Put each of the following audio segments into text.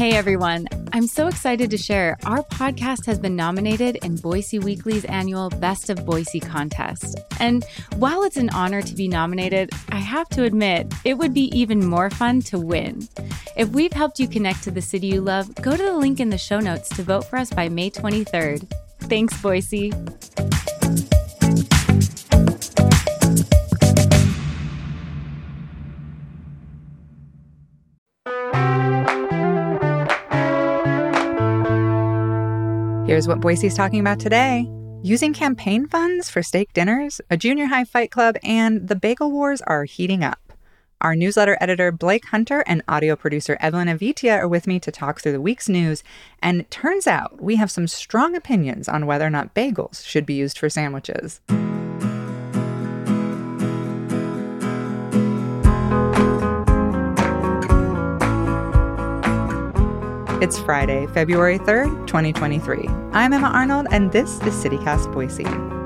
Hey everyone, I'm so excited to share our podcast has been nominated in Boise Weekly's annual Best of Boise contest. And while it's an honor to be nominated, I have to admit, it would be even more fun to win. If we've helped you connect to the city you love, go to the link in the show notes to vote for us by May 23rd. Thanks, Boise. Here's what Boise's talking about today. Using campaign funds for steak dinners, a junior high fight club, and the bagel wars are heating up. Our newsletter editor Blake Hunter and audio producer Evelyn Avitia are with me to talk through the week's news. And it turns out we have some strong opinions on whether or not bagels should be used for sandwiches. It's Friday, February 3rd, 2023. I'm Emma Arnold, and this is CityCast Boise.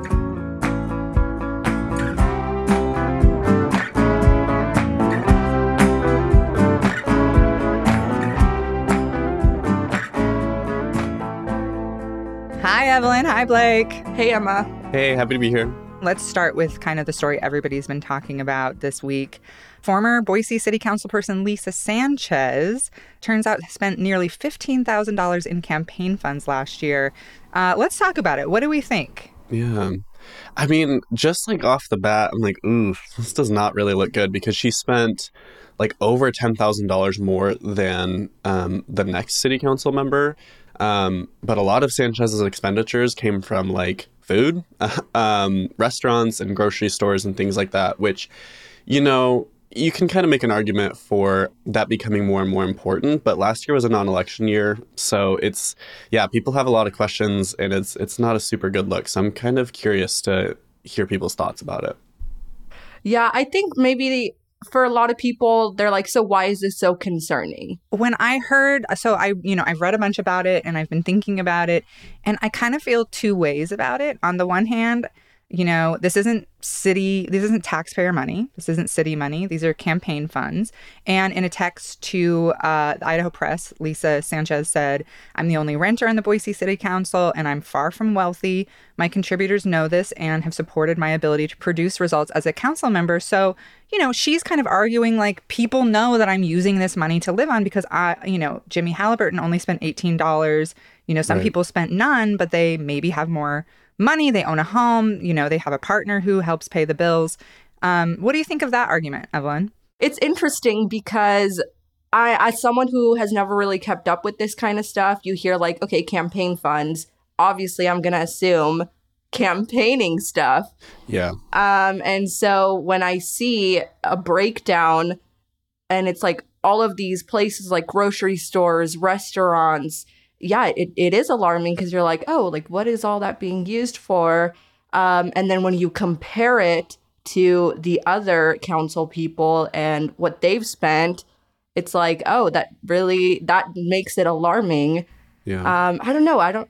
Hi, Evelyn. Hi, Blake. Hey, Emma. Hey, happy to be here. Let's start with kind of the story everybody's been talking about this week. Former Boise City Council person Lisa Sanchez turns out spent nearly $15,000 in campaign funds last year. Let's talk about it. What do we think? Yeah. I mean, just like off the bat, I'm like, ooh, this does not really look good because she spent like over $10,000 more than the next city council member. But a lot of Sanchez's expenditures came from like food, restaurants and grocery stores and things like that, which, you know, you can kind of make an argument for that becoming more and more important. But last year was a non-election year. So it's, yeah, people have a lot of questions and it's not a super good look. So I'm kind of curious to hear people's thoughts about it. Yeah, I think maybe for a lot of people, they're like, so why is this so concerning? When I heard, I've read a bunch about it and I've been thinking about it, and I kind of feel two ways about it. On the one hand, you know, this isn't taxpayer money. This isn't city money. These are campaign funds. And in a text to the Idaho Press, Lisa Sanchez said, "I'm the only renter on the Boise City Council, and I'm far from wealthy. My contributors know this and have supported my ability to produce results as a council member." So, you know, she's kind of arguing like people know that I'm using this money to live on because Jimmy Halliburton only spent $18. You know, some people spent none, but they maybe have more money, they own a home, you know, they have a partner who helps pay the bills. What do you think of that argument, Evelyn? It's interesting because as someone who has never really kept up with this kind of stuff, you hear like, okay, campaign funds. Obviously, I'm going to assume campaigning stuff. Yeah. And so when I see a breakdown and it's like all of these places like grocery stores, restaurants, yeah, it is alarming because you're like, oh, like what is all that being used for? And then when you compare it to the other council people and what they've spent, it's like, oh, that makes it alarming. Yeah. I don't know.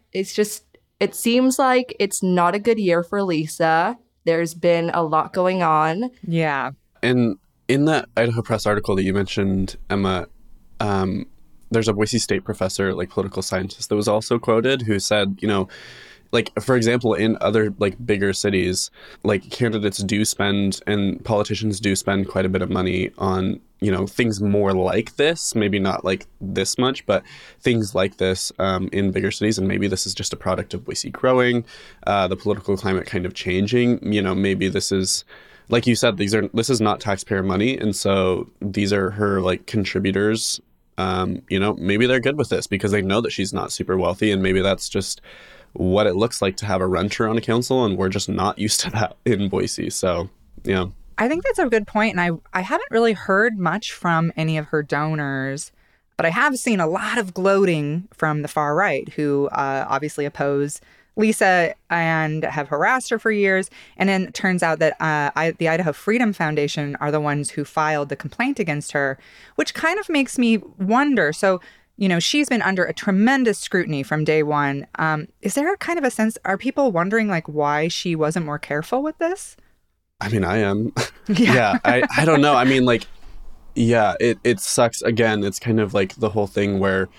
It seems like it's not a good year for Lisa. There's been a lot going on. Yeah. And in that Idaho Press article that you mentioned, Emma, there's a Boise State professor, like political scientist, that was also quoted who said, you know, like, for example, in other like bigger cities, like candidates do spend and politicians do spend quite a bit of money on, you know, things more like this, maybe not like this much, but things like this in bigger cities. And maybe this is just a product of Boise growing, the political climate kind of changing. You know, maybe this is, like you said, this is not taxpayer money. And so these are her like contributors. You know, maybe they're good with this because they know that she's not super wealthy, and maybe that's just what it looks like to have a renter on a council, and we're just not used to that in Boise. So, yeah. I think that's a good point, and I haven't really heard much from any of her donors, but I have seen a lot of gloating from the far right who obviously oppose Lisa and have harassed her for years. And then it turns out that the Idaho Freedom Foundation are the ones who filed the complaint against her, which kind of makes me wonder. So, you know, she's been under a tremendous scrutiny from day one. Is there kind of a sense, are people wondering like why she wasn't more careful with this? I mean, I am. Yeah, I don't know. I mean, like, yeah, it sucks. Again, it's kind of like the whole thing where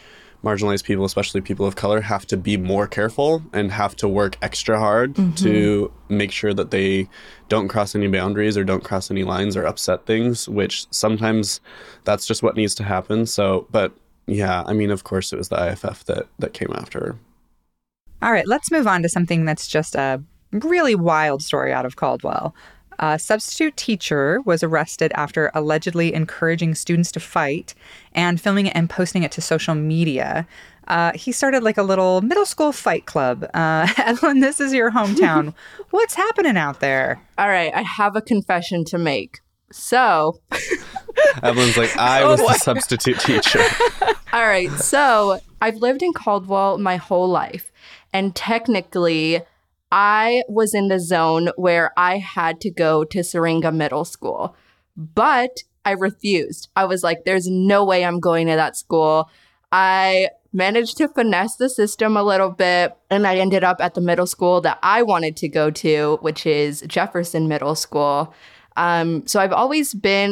marginalized people, especially people of color, have to be more careful and have to work extra hard to make sure that they don't cross any boundaries or don't cross any lines or upset things, which sometimes that's just what needs to happen. So, but yeah, I mean, of course, it was the IFF that came after her. All right, let's move on to something that's just a really wild story out of Caldwell. A substitute teacher was arrested after allegedly encouraging students to fight and filming it and posting it to social media. He started like a little middle school fight club. Evelyn, this is your hometown. What's happening out there? All right, I have a confession to make. So, Evelyn's like, I was the substitute teacher. all right, so I've lived in Caldwell my whole life. And technically, I was in the zone where I had to go to Syringa Middle School, but I refused. I was like, there's no way I'm going to that school. I managed to finesse the system a little bit, and I ended up at the middle school that I wanted to go to, which is Jefferson Middle School. So I've always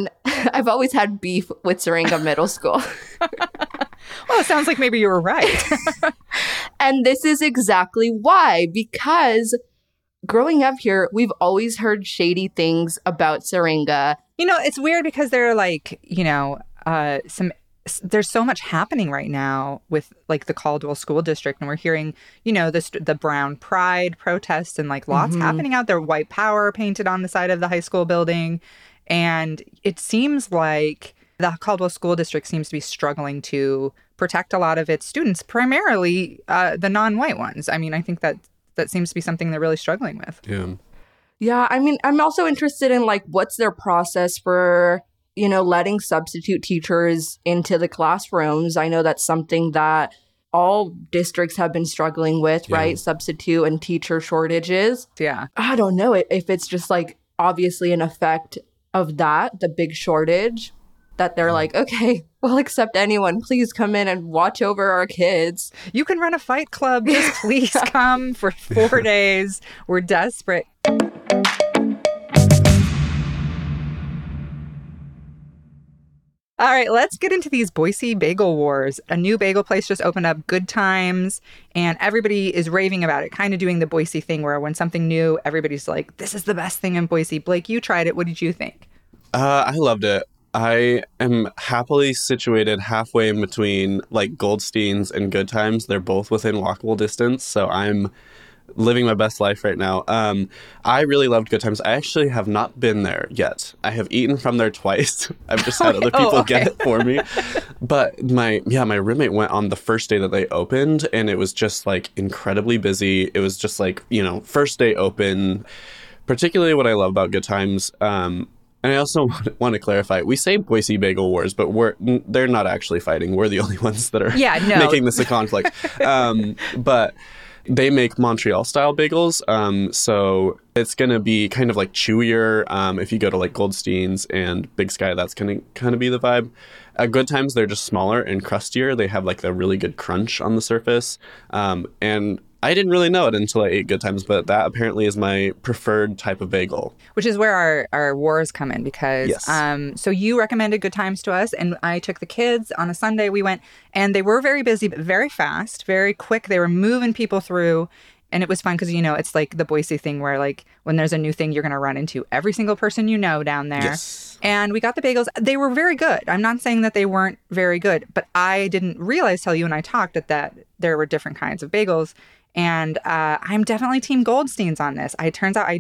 had beef with Syringa Middle School. Well, it sounds like maybe you were right. And this is exactly why, because growing up here, we've always heard shady things about Syringa. You know, it's weird because they're like, there's so much happening right now with like the Caldwell School District, and we're hearing, the Brown Pride protests and like lots happening out there, white power painted on the side of the high school building. And it seems like the Caldwell School District seems to be struggling to protect a lot of its students, primarily the non-white ones. I mean, I think that seems to be something they're really struggling with. Yeah, I mean, I'm also interested in like what's their process for, letting substitute teachers into the classrooms. I know that's something that all districts have been struggling with, right? Substitute and teacher shortages. Yeah. I don't know if it's just like obviously an effect of that, the big shortage, that they're like, okay, we'll accept anyone. Please come in and watch over our kids. You can run a fight club. Just please come for 4 days. We're desperate. All right, let's get into these Boise bagel wars. A new bagel place just opened up, Good Times, and everybody is raving about it, kind of doing the Boise thing where when something new, everybody's like, this is the best thing in Boise. Blake, you tried it. What did you think? I loved it. I am happily situated halfway in between like Goldstein's and Good Times. They're both within walkable distance, so I'm living my best life right now. I really loved Good Times. I actually have not been there yet. I have eaten from there twice. I've just had other people get it for me. But my roommate went on the first day that they opened, and it was just like incredibly busy. It was just like, first day open. Particularly what I love about Good Times, and I also want to clarify, we say Boise Bagel Wars, but they're not actually fighting. We're the only ones that are making this a conflict. But they make Montreal-style bagels, so it's going to be kind of like chewier. If you go to like Goldstein's and Big Sky, that's going to kind of be the vibe. At Good Times, they're just smaller and crustier. They have like a really good crunch on the surface. And I didn't really know it until I ate Good Times, but that apparently is my preferred type of bagel. Which is where our wars come in because, so you recommended Good Times to us, and I took the kids on a Sunday. We went, and they were very busy, but very fast, very quick. They were moving people through, and it was fun because, it's like the Boise thing where, like, when there's a new thing, you're going to run into every single person down there. Yes. And we got the bagels. They were very good. I'm not saying that they weren't very good, but I didn't realize till you and I talked that there were different kinds of bagels. And I'm definitely Team Goldstein's on this. It turns out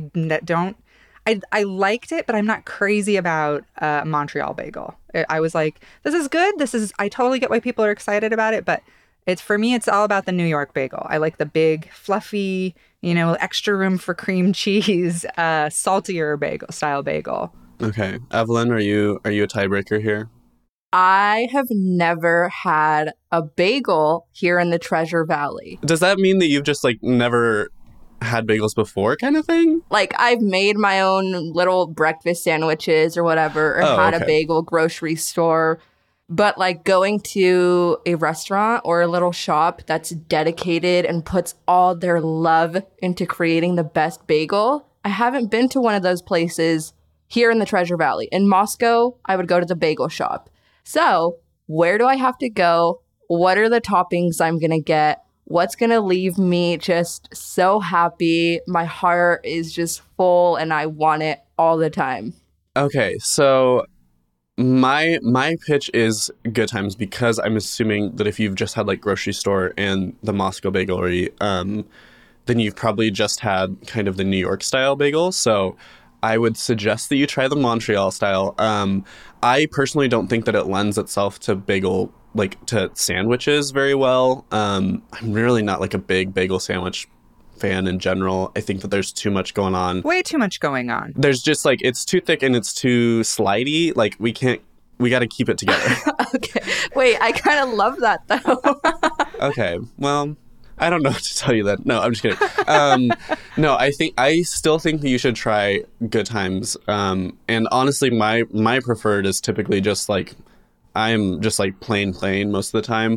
I liked it, but I'm not crazy about Montreal bagel. I was like, this is good. I totally get why people are excited about it, but for me, it's all about the New York bagel. I like the big, fluffy, extra room for cream cheese, saltier style bagel. Okay. Evelyn, are you a tiebreaker here? I have never had a bagel here in the Treasure Valley. Does that mean that you've just like never had bagels before kind of thing? Like I've made my own little breakfast sandwiches or whatever, or had a bagel grocery store. But like going to a restaurant or a little shop that's dedicated and puts all their love into creating the best bagel, I haven't been to one of those places here in the Treasure Valley. In Moscow, I would go to the bagel shop. So where do I have to go? what are the toppings I'm going to get? What's going to leave me just so happy? My heart is just full and I want it all the time. Okay, so my pitch is Good Times because I'm assuming that if you've just had like grocery store and the Moscow Bagelry, then you've probably just had kind of the New York style bagel. So I would suggest that you try the Montreal style. I personally don't think that it lends itself to bagel, like to sandwiches very well. I'm really not like a big bagel sandwich fan in general. I think that there's too much going on. Way too much going on. There's just like, it's too thick and it's too slidey. Like we got to keep it together. Okay. Wait, I kind of love that though. Okay. Well, I don't know what to tell you then. No, I'm just kidding. No, I still think that you should try Good Times. And honestly, my preferred is typically just like, I'm just like plain most of the time.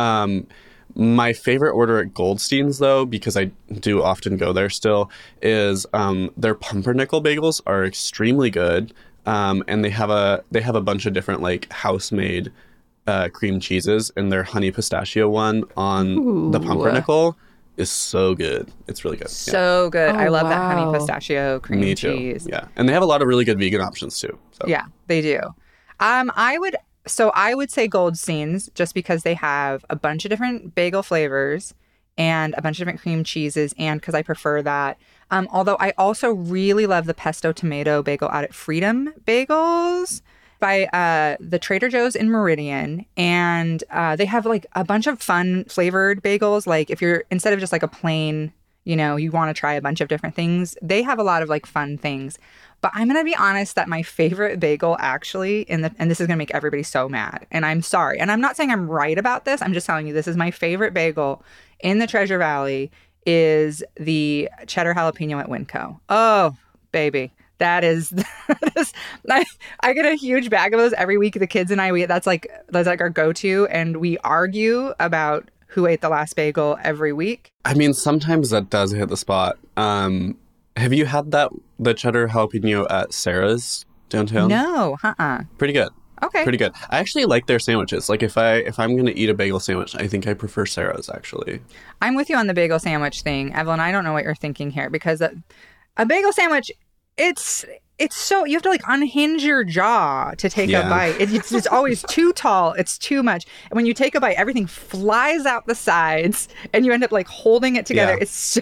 My favorite order at Goldstein's, though, because I do often go there still, is their pumpernickel bagels are extremely good, and they have a bunch of different like house-made cream cheeses, and their honey pistachio one on the pumpernickel is so good. It's really good. So good. Oh, I love that wow. honey pistachio cream Me too. cheese. Yeah, and they have a lot of really good vegan options too. So. Yeah, they do. I would say Goldstein's just because they have a bunch of different bagel flavors and a bunch of different cream cheeses, and because I prefer that. Although I also really love the pesto tomato bagel out at Freedom Bagels by the Trader Joe's in Meridian. And they have like a bunch of fun flavored bagels. Like if you're, instead of just like a plain, you know, you want to try a bunch of different things, they have a lot of like fun things. But I'm going to be honest that my favorite bagel actually, and this is going to make everybody so mad, and I'm sorry. And I'm not saying I'm right about this. I'm just telling you this is my favorite bagel in the Treasure Valley is the cheddar jalapeno at Winco. Oh, baby. That is I get a huge bag of those every week. The kids and I, that's like our go-to, and we argue about who ate the last bagel every week. I mean, sometimes that does hit the spot. Have you had the cheddar jalapeno at Sarah's downtown? No, Pretty good. Okay. Pretty good. I actually like their sandwiches. Like if I'm going to eat a bagel sandwich, I think I prefer Sarah's actually. I'm with you on the bagel sandwich thing. Evelyn, I don't know what you're thinking here because a bagel sandwich, it's so, you have to like unhinge your jaw to take a bite. It's always too tall. It's too much. And when you take a bite, everything flies out the sides and you end up like holding it together. Yeah. It's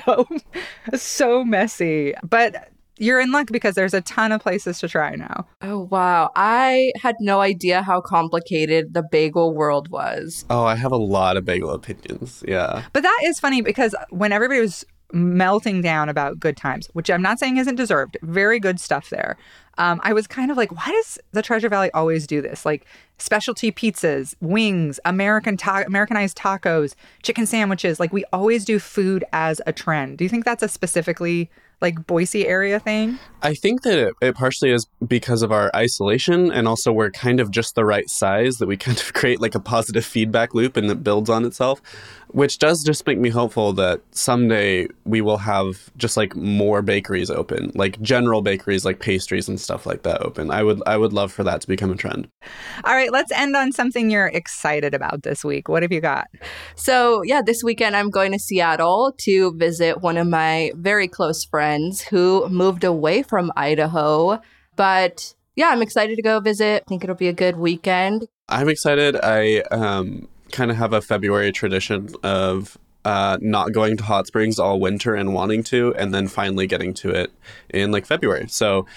so messy. But you're in luck because there's a ton of places to try now. Oh, wow. I had no idea how complicated the bagel world was. Oh, I have a lot of bagel opinions. Yeah. But that is funny because when everybody was melting down about Good Times, which I'm not saying isn't deserved, very good stuff there. I was kind of like, why does the Treasure Valley always do this? Like specialty pizzas, wings, Americanized tacos, chicken sandwiches. Like we always do food as a trend. Do you think that's a specifically like Boise area thing? I think that it partially is because of our isolation, and also we're kind of just the right size that we kind of create like a positive feedback loop and it builds on itself, which does just make me hopeful that someday we will have just like more bakeries open, like general bakeries, like pastries and stuff like that open. I would love for that to become a trend. All right, let's end on something you're excited about this week. What have you got? So yeah, this weekend I'm going to Seattle to visit one of my very close friends who moved away from Idaho. But yeah, I'm excited to go visit. I think it'll be a good weekend. I'm excited. I kind of have a February tradition of not going to hot springs all winter and wanting to, and then finally getting to it in like February. So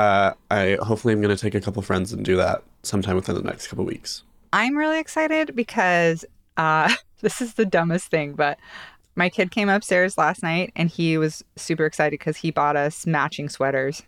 I hopefully I'm going to take a couple friends and do that sometime within the next couple weeks. I'm really excited because this is the dumbest thing, but my kid came upstairs last night and he was super excited because he bought us matching sweaters.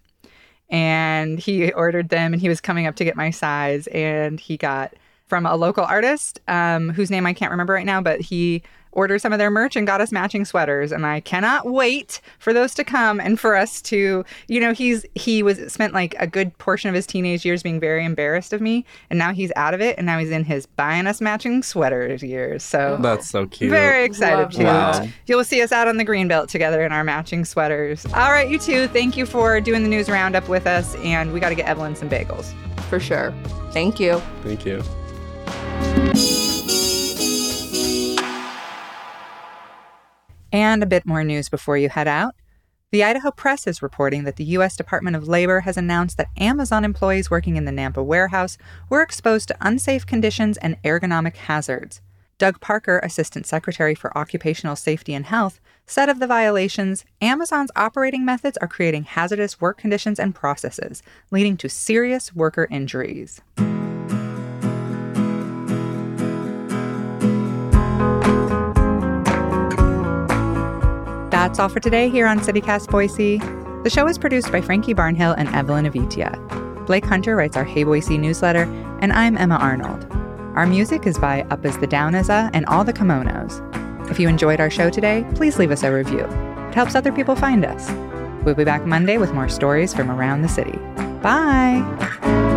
And he ordered them and he was coming up to get my size. And he got from a local artist whose name I can't remember right now, but he ordered some of their merch and got us matching sweaters. And I cannot wait for those to come and for us to, you know, he spent like a good portion of his teenage years being very embarrassed of me. And now he's out of it. And now he's in his buying us matching sweaters years. So that's so cute. Very excited to. Wow. You'll see us out on the Greenbelt together in our matching sweaters. All right, you two, thank you for doing the news roundup with us. And we got to get Evelyn some bagels. For sure. Thank you. Thank you. And a bit more news before you head out. The Idaho Press is reporting that the U.S. Department of Labor has announced that Amazon employees working in the Nampa warehouse were exposed to unsafe conditions and ergonomic hazards. Doug Parker, Assistant Secretary for Occupational Safety and Health, said of the violations, Amazon's operating methods are creating hazardous work conditions and processes, leading to serious worker injuries. That's all for today here on CityCast Boise. The show is produced by Frankie Barnhill and Evelyn Avitia. Blake Hunter writes our Hey Boise newsletter, and I'm Emma Arnold. Our music is by Up Is the Down Is A and All the Kimonos. If you enjoyed our show today, please leave us a review. It helps other people find us. We'll be back Monday with more stories from around the city. Bye!